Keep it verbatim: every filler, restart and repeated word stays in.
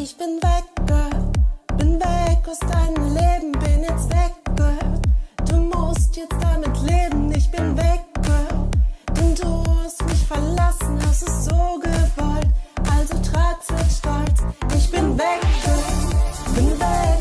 Ich bin weg, Girl, bin weg aus deinem Leben, bin jetzt weg, Girl. Du musst jetzt damit leben, ich bin weg, Girl. Denn du hast mich verlassen, hast es so gewollt. Also trag's mit Stolz, ich bin weg, Girl, bin weg.